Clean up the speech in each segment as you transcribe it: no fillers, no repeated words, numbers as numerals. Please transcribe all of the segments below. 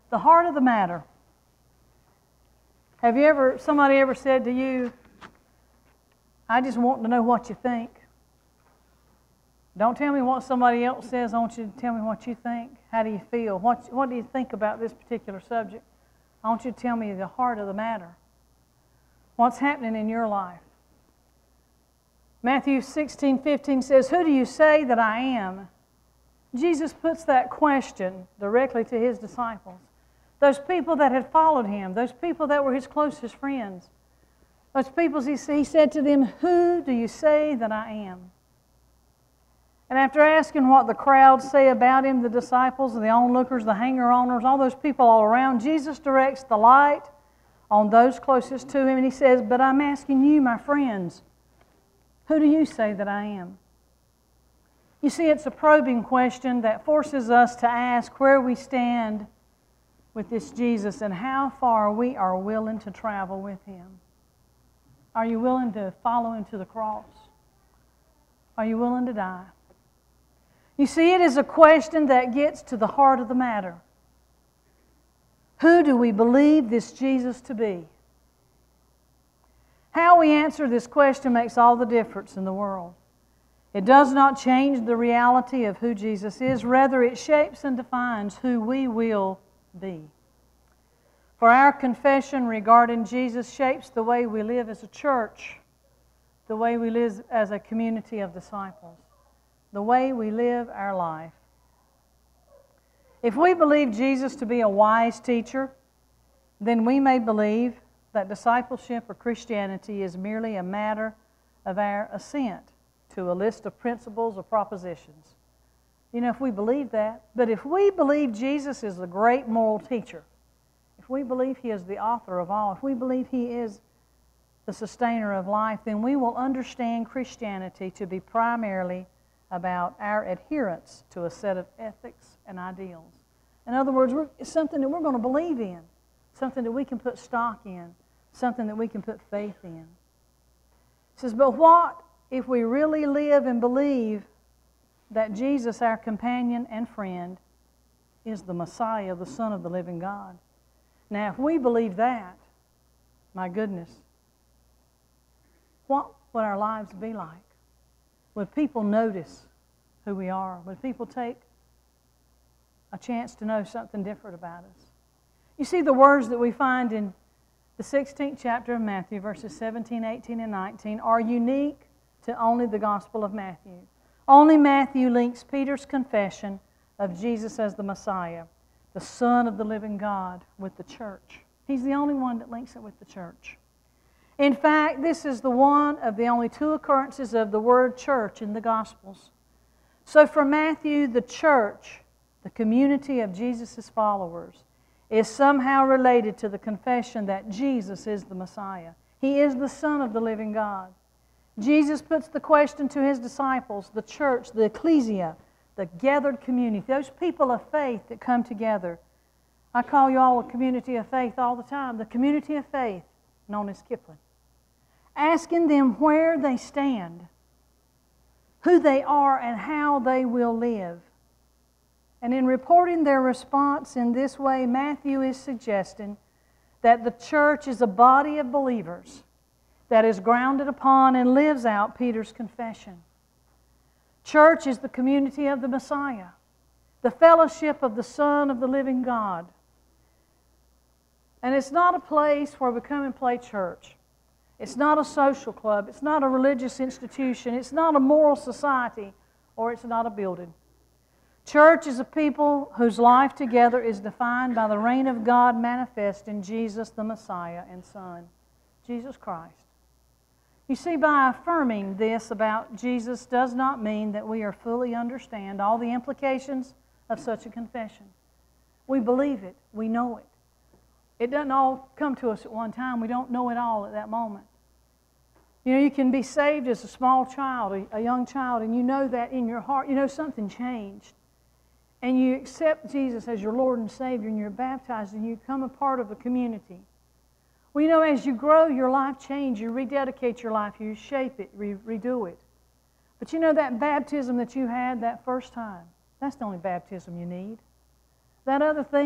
The heart of the matter. Have somebody ever said to you, I just want to know what you think? Don't tell me what somebody else says. I want you to tell me what you think. How do you feel? What do you think about this particular subject? I want you to tell me the heart of the matter. What's happening in your life? Matthew 16:15 says, who do you say that I am? Jesus puts that question directly to His disciples. Those people that had followed Him, those people that were His closest friends, those people, He said to them, who do you say that I am? And after asking what the crowds say about Him, the disciples, the onlookers, the hanger-oners, all those people all around, Jesus directs the light on those closest to Him, and He says, but I'm asking you, my friends, who do you say that I am? You see, it's a probing question that forces us to ask where we stand with this Jesus and how far we are willing to travel with Him. Are you willing to follow Him to the cross? Are you willing to die? You see, it is a question that gets to the heart of the matter. Who do we believe this Jesus to be? How we answer this question makes all the difference in the world. It does not change the reality of who Jesus is. Rather, it shapes and defines who we will be. For our confession regarding Jesus shapes the way we live as a church, the way we live as a community of disciples, the way we live our life. If we believe Jesus to be a wise teacher, then we may believe that discipleship or Christianity is merely a matter of our assent to a list of principles or propositions. You know, if we believe that, but if we believe Jesus is the great moral teacher, if we believe He is the author of all, if we believe He is the sustainer of life, then we will understand Christianity to be primarily about our adherence to a set of ethics and ideals. In other words, it's something that we're going to believe in, something that we can put stock in, something that we can put faith in. It says, but what if we really live and believe that Jesus, our companion and friend, is the Messiah, the Son of the living God? Now, if we believe that, my goodness, what would our lives be like? Would people notice who we are? Would people take a chance to know something different about us? You see, the words that we find in the 16th chapter of Matthew, verses 17, 18, and 19, are unique to only the Gospel of Matthew. Only Matthew links Peter's confession of Jesus as the Messiah, the Son of the living God, with the church. He's the only one that links it with the church. In fact, this is the one of the only two occurrences of the word church in the Gospels. So for Matthew, the church, the community of Jesus' followers, is somehow related to the confession that Jesus is the Messiah. He is the Son of the living God. Jesus puts the question to His disciples, the church, the ecclesia, the gathered community, those people of faith that come together. I call you all a community of faith all the time. The community of faith, known as Kipling. Asking them where they stand, who they are, and how they will live. And in reporting their response in this way, Matthew is suggesting that the church is a body of believers that is grounded upon and lives out Peter's confession. Church is the community of the Messiah, the fellowship of the Son of the living God. And it's not a place where we come and play church. It's not a social club. It's not a religious institution. It's not a moral society, or it's not a building. Church is a people whose life together is defined by the reign of God manifest in Jesus, the Messiah and Son, Jesus Christ. You see, by affirming this about Jesus does not mean that we fully understand all the implications of such a confession. We believe it. We know it. It doesn't all come to us at one time. We don't know it all at that moment. You know, you can be saved as a small child, a young child, and you know that in your heart, you know something changed. And you accept Jesus as your Lord and Savior, and you're baptized, and you become a part of a community. Well, you know, as you grow, your life changes. You rededicate your life. You shape it, redo it. But you know that baptism that you had that first time, that's the only baptism you need. That other thing,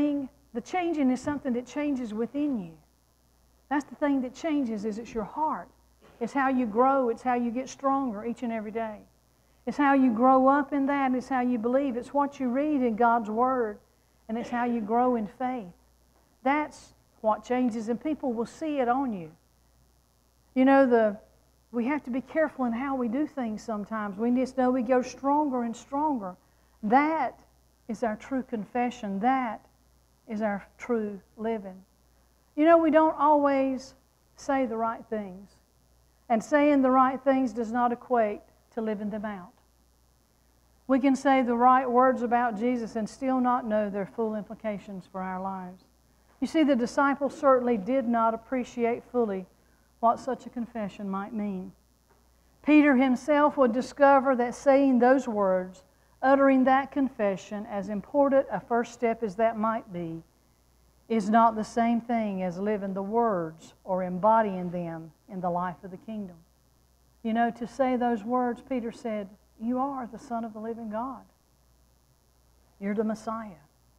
The changing is something that changes within you. That's the thing that changes, is it's your heart. It's how you grow. It's how you get stronger each and every day. It's how you grow up in that. It's how you believe. It's what you read in God's Word. And it's how you grow in faith. That's what changes, and people will see it on you. You know, we have to be careful in how we do things sometimes. We just know we go stronger and stronger. That is our true confession. That is our true living. You know, we don't always say the right things. And saying the right things does not equate to living them out. We can say the right words about Jesus and still not know their full implications for our lives. You see, the disciples certainly did not appreciate fully what such a confession might mean. Peter himself would discover that saying those words, uttering that confession, as important a first step as that might be, is not the same thing as living the words or embodying them in the life of the kingdom. You know, to say those words, Peter said, "You are the Son of the living God. You're the Messiah."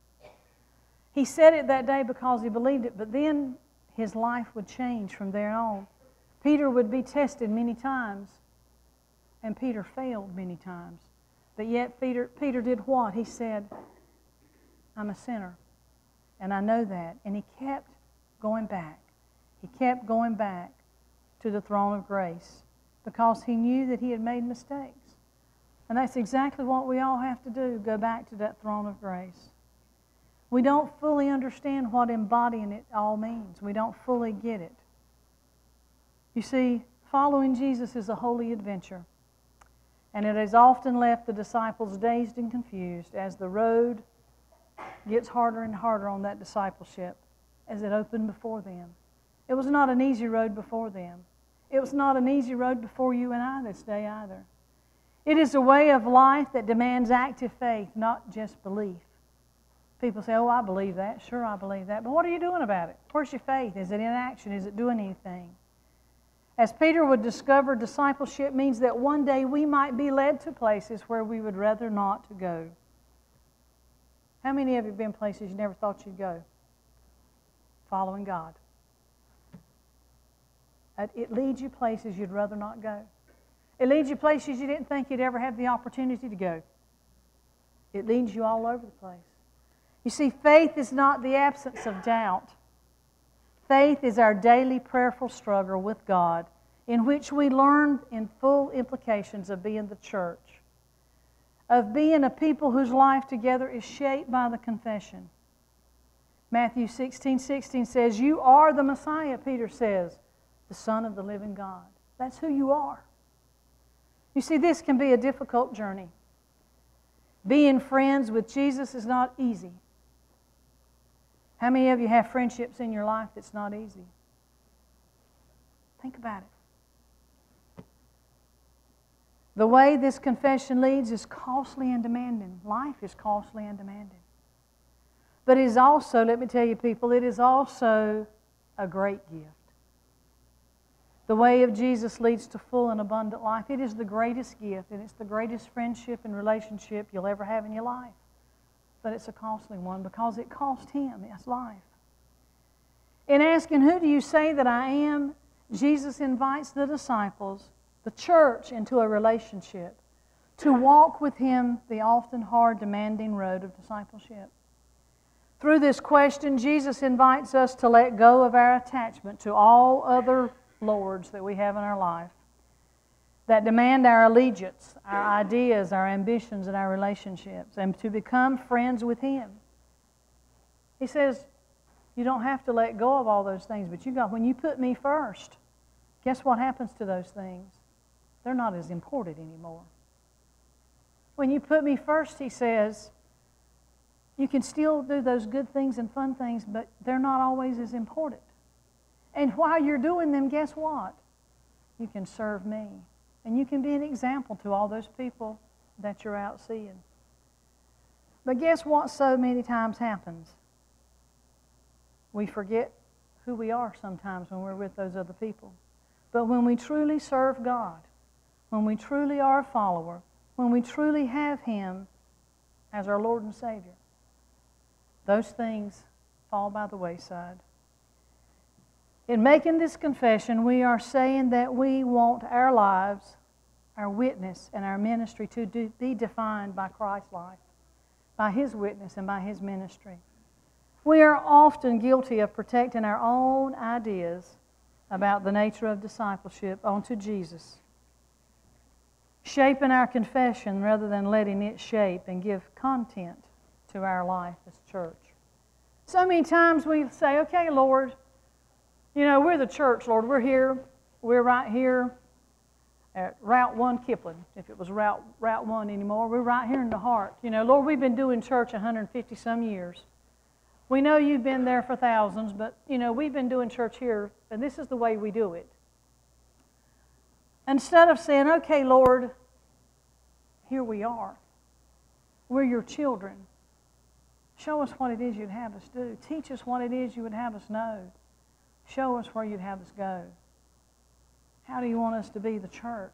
He said it that day because he believed it, but then his life would change from there on. Peter would be tested many times, and Peter failed many times. But yet Peter did what? He said, "I'm a sinner, and I know that." And he kept going back. He kept going back to the throne of grace because he knew that he had made mistakes. And that's exactly what we all have to do, go back to that throne of grace. We don't fully understand what embodying it all means. We don't fully get it. You see, following Jesus is a holy adventure. And it has often left the disciples dazed and confused as the road gets harder and harder on that discipleship as it opened before them. It was not an easy road before them. It was not an easy road before you and I this day either. It is a way of life that demands active faith, not just belief. People say, "Oh, I believe that." Sure, I believe that. But what are you doing about it? Where's your faith? Is it in action? Is it doing anything? As Peter would discover, discipleship means that one day we might be led to places where we would rather not to go. How many of you have been places you never thought you'd go? Following God. It leads you places you'd rather not go. It leads you places you didn't think you'd ever have the opportunity to go. It leads you all over the place. You see, faith is not the absence of doubt. Faith is our daily prayerful struggle with God, in which we learn in full implications of being the church, of being a people whose life together is shaped by the confession. Matthew 16:16 says, "You are the Messiah," Peter says, "the Son of the living God." That's who you are. You see, this can be a difficult journey. Being friends with Jesus is not easy. How many of you have friendships in your life that's not easy? Think about it. The way this confession leads is costly and demanding. Life is costly and demanding. But it is also, let me tell you people, it is also a great gift. The way of Jesus leads to full and abundant life. It is the greatest gift, and it's the greatest friendship and relationship you'll ever have in your life. But it's a costly one because it cost Him His life. In asking, "Who do you say that I am?" Jesus invites the disciples, the church, into a relationship to walk with Him the often hard, demanding road of discipleship. Through this question, Jesus invites us to let go of our attachment to all other lords that we have in our life that demand our allegiance, our ideas, our ambitions, and our relationships, and to become friends with Him. He says, you don't have to let go of all those things, but when you put me first, guess what happens to those things? They're not as important anymore. When you put me first, He says, you can still do those good things and fun things, but they're not always as important. And while you're doing them, guess what? You can serve me. And you can be an example to all those people that you're out seeing. But guess what so many times happens? We forget who we are sometimes when we're with those other people. But when we truly serve God, when we truly are a follower, when we truly have Him as our Lord and Savior, those things fall by the wayside. In making this confession, we are saying that we want our lives, our witness, and our ministry to be defined by Christ's life, by His witness and by His ministry. We are often guilty of protecting our own ideas about the nature of discipleship onto Jesus, shaping our confession rather than letting it shape and give content to our life as church. So many times we say, okay, Lord, you know, we're the church, Lord. We're here. We're right here at Route 1 Kipling, if it was Route 1 anymore. We're right here in the heart. You know, Lord, we've been doing church 150-some years. We know you've been there for thousands, but, you know, we've been doing church here, and this is the way we do it. Instead of saying, okay, Lord, here we are. We're your children. Show us what it is you'd have us do. Teach us what it is you would have us know. Show us where you'd have us go. How do you want us to be the church?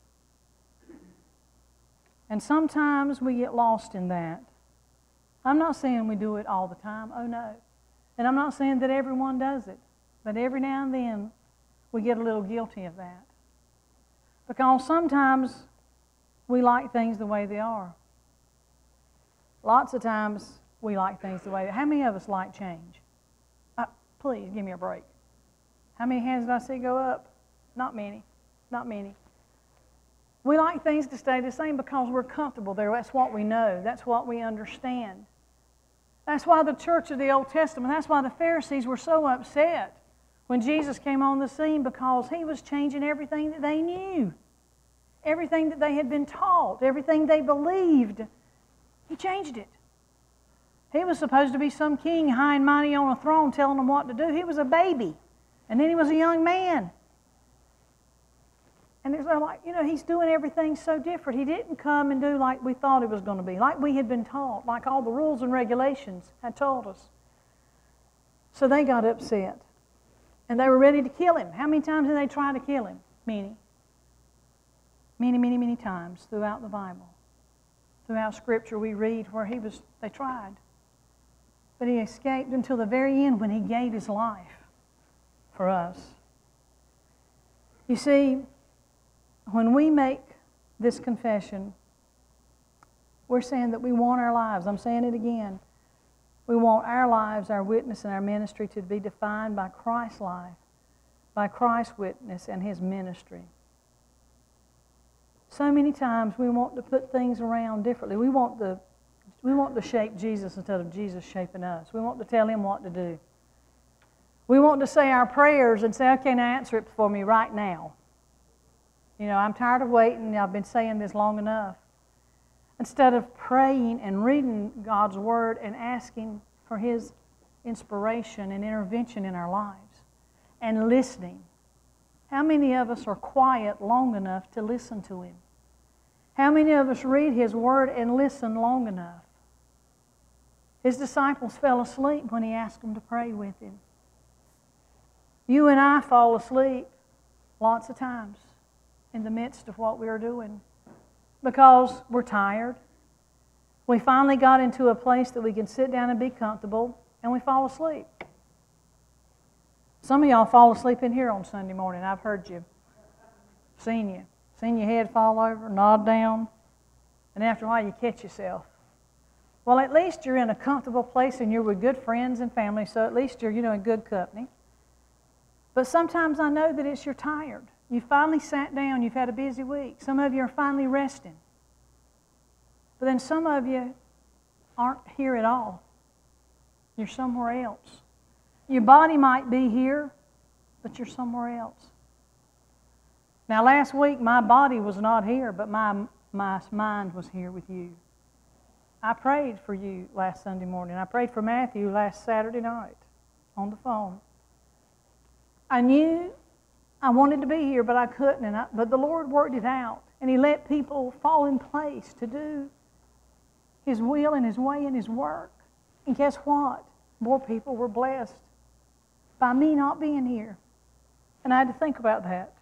And sometimes we get lost in that. I'm not saying we do it all the time. Oh, no. And I'm not saying that everyone does it. But every now and then, we get a little guilty of that. Because sometimes we like things the way they are. Lots of times, we like things the way they are. How many of us like change? Please, give me a break. How many hands did I see go up? Not many. Not many. We like things to stay the same because we're comfortable there. That's what we know. That's what we understand. That's why the church of the Old Testament, that's why the Pharisees were so upset when Jesus came on the scene, because He was changing everything that they knew. Everything that they had been taught, everything they believed. He changed it. He was supposed to be some king high and mighty on a throne telling them what to do. He was a baby. And then He was a young man. And it's like, you know, He's doing everything so different. He didn't come and do like we thought it was going to be, like we had been taught, like all the rules and regulations had told us. So they got upset. And they were ready to kill Him. How many times did they try to kill Him? Many. Many, many, many times throughout the Bible. Throughout Scripture we read where they tried. But He escaped until the very end when He gave His life for us. You see, when we make this confession, we're saying that we want our lives. I'm saying it again. We want our lives, our witness, and our ministry to be defined by Christ's life, by Christ's witness and His ministry. So many times we want to put things around differently. We want to shape Jesus instead of Jesus shaping us. We want to tell Him what to do. We want to say our prayers and say, okay, now answer it for me right now. You know, I'm tired of waiting. I've been saying this long enough. Instead of praying and reading God's Word and asking for His inspiration and intervention in our lives and listening. How many of us are quiet long enough to listen to Him? How many of us read His Word and listen long enough? His disciples fell asleep when He asked them to pray with Him. You and I fall asleep lots of times in the midst of what we are doing because we're tired. We finally got into a place that we can sit down and be comfortable, and we fall asleep. Some of y'all fall asleep in here on Sunday morning. I've heard you. Seen you. Seen your head fall over, nod down, and after a while you catch yourself. Well, at least you're in a comfortable place and you're with good friends and family, so at least you're, in good company. But sometimes I know that you're tired. You finally sat down. You've had a busy week. Some of you are finally resting. But then some of you aren't here at all. You're somewhere else. Your body might be here, but you're somewhere else. Now, last week, my body was not here, but my mind was here with you. I prayed for you last Sunday morning. I prayed for Matthew last Saturday night on the phone. I knew I wanted to be here, but I couldn't. But the Lord worked it out, and He let people fall in place to do His will and His way and His work. And guess what? More people were blessed by me not being here. And I had to think about that.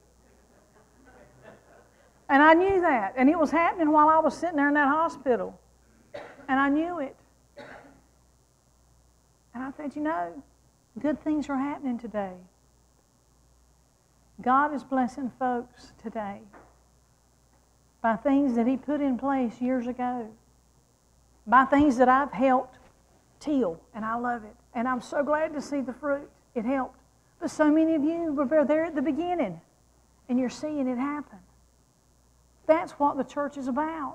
And I knew that. And it was happening while I was sitting there in that hospital. And I knew it. And I I said, you know, good things are happening today. God is blessing folks today by things that He put in place years ago, by things that I've helped till, and I love it. And I'm so glad to see the fruit. It helped. But so many of you were there at the beginning, and you're seeing it happen. That's what the church is about.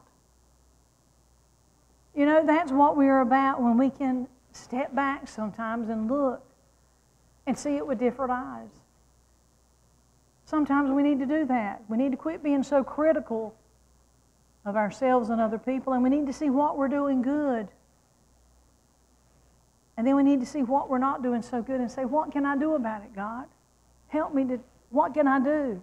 You know, that's what we're about when we can step back sometimes and look and see it with different eyes. Sometimes we need to do that. We need to quit being so critical of ourselves and other people, and we need to see what we're doing good. And then we need to see what we're not doing so good and say, what can I do about it, God? Help me to, what can I do?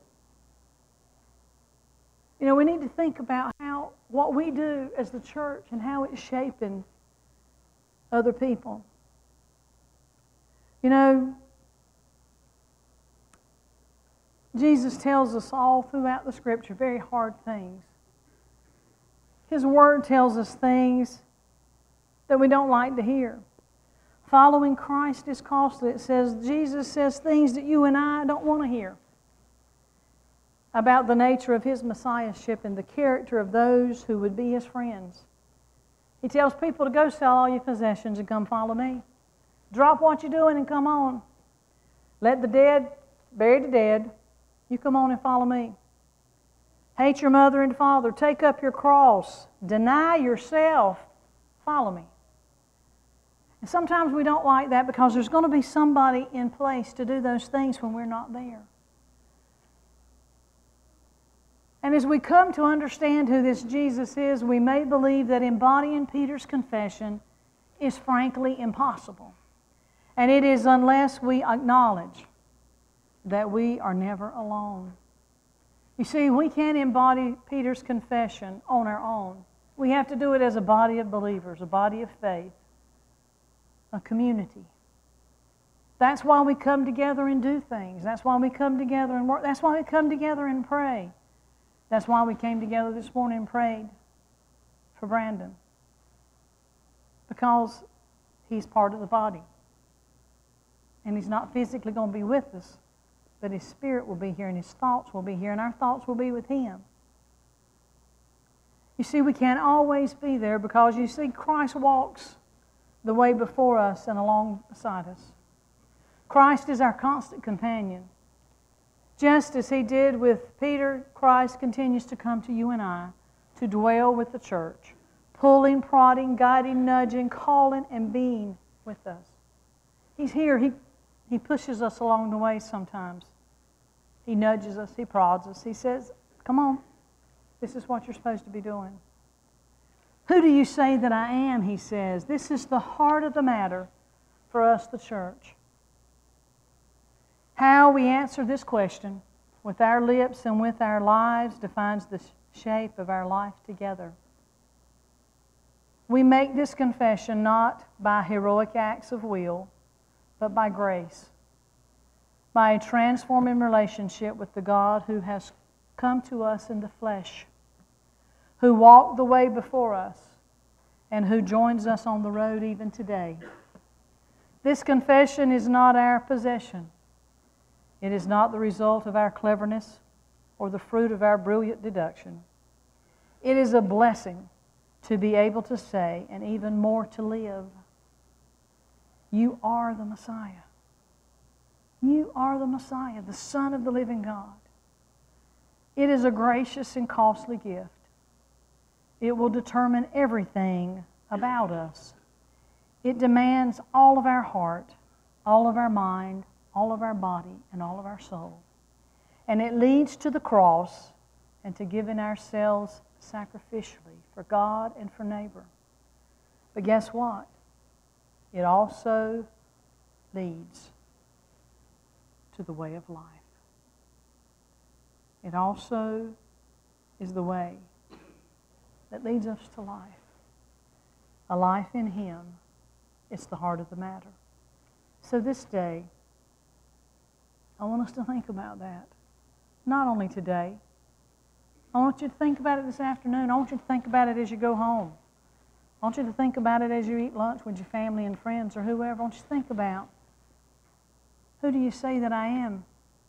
You know, we need to think about what we do as the church and how it's shaping other people. You know, Jesus tells us all throughout the Scripture very hard things. His Word tells us things that we don't like to hear. Following Christ is costly. It says, Jesus says things that you and I don't want to hear about the nature of His Messiahship and the character of those who would be His friends. He tells people to go sell all your possessions and come follow me. Drop what you're doing and come on. Let the dead bury the dead. You come on and follow me. Hate your mother and father. Take up your cross. Deny yourself. Follow me. And sometimes we don't like that because there's going to be somebody in place to do those things when we're not there. And as we come to understand who this Jesus is, we may believe that embodying Peter's confession is frankly impossible. And it is unless we acknowledge that we are never alone. You see, we can't embody Peter's confession on our own. We have to do it as a body of believers, a body of faith, a community. That's why we come together and do things. That's why we come together and work. That's why we come together and pray. That's why we came together this morning and prayed for Brandon. Because he's part of the body. And he's not physically going to be with us, but his spirit will be here and his thoughts will be here and our thoughts will be with him. You see, we can't always be there because you see, Christ walks the way before us and alongside us. Christ is our constant companion. Just as He did with Peter, Christ continues to come to you and I to dwell with the church, pulling, prodding, guiding, nudging, calling, and being with us. He's here. He pushes us along the way sometimes. He nudges us. He prods us. He says, come on. This is what you're supposed to be doing. Who do you say that I am, He says. This is the heart of the matter for us, the church. How we answer this question with our lips and with our lives defines the shape of our life together. We make this confession not by heroic acts of will, but by grace, by a transforming relationship with the God who has come to us in the flesh, who walked the way before us, and who joins us on the road even today. This confession is not our possession. It is not the result of our cleverness or the fruit of our brilliant deduction. It is a blessing to be able to say, and even more to live, you are the Messiah. You are the Messiah, the Son of the living God. It is a gracious and costly gift. It will determine everything about us. It demands all of our heart, all of our mind, all of our body, and all of our soul. And it leads to the cross and to giving ourselves sacrificially for God and for neighbor. But guess what? It also leads to the way of life. It also is the way that leads us to life. A life in Him. It's the heart of the matter. So this day, I want us to think about that. Not only today. I want you to think about it this afternoon. I want you to think about it as you go home. I want you to think about it as you eat lunch with your family and friends or whoever. I want you to think about, who do you say that I am?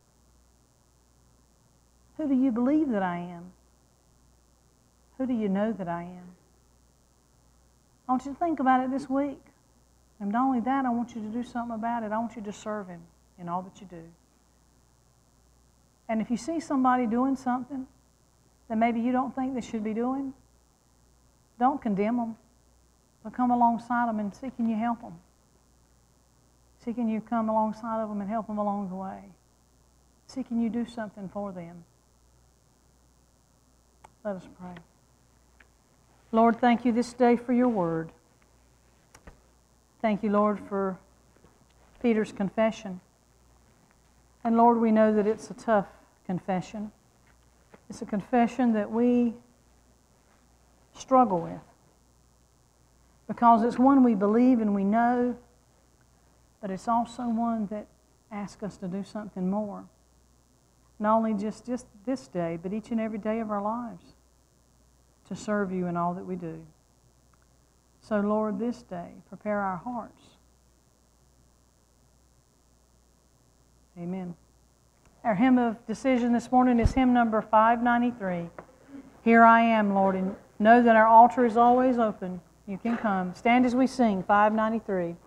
Who do you believe that I am? Who do you know that I am? I want you to think about it this week. And not only that, I want you to do something about it. I want you to serve Him in all that you do. And if you see somebody doing something that maybe you don't think they should be doing, don't condemn them, but come alongside them and see, can you help them? See, can you come alongside of them and help them along the way? See, can you do something for them? Let us pray. Lord, thank you this day for your word. Thank you, Lord, for Peter's confession. And Lord, we know that it's a tough confession. It's a confession that we struggle with, because it's one we believe and we know, but it's also one that asks us to do something more. Not only just this day, but each and every day of our lives, to serve you in all that we do. So, Lord, this day, prepare our hearts. Amen. Our hymn of decision this morning is hymn number 593. Here I am, Lord, and know that our altar is always open. You can come. Stand as we sing 593.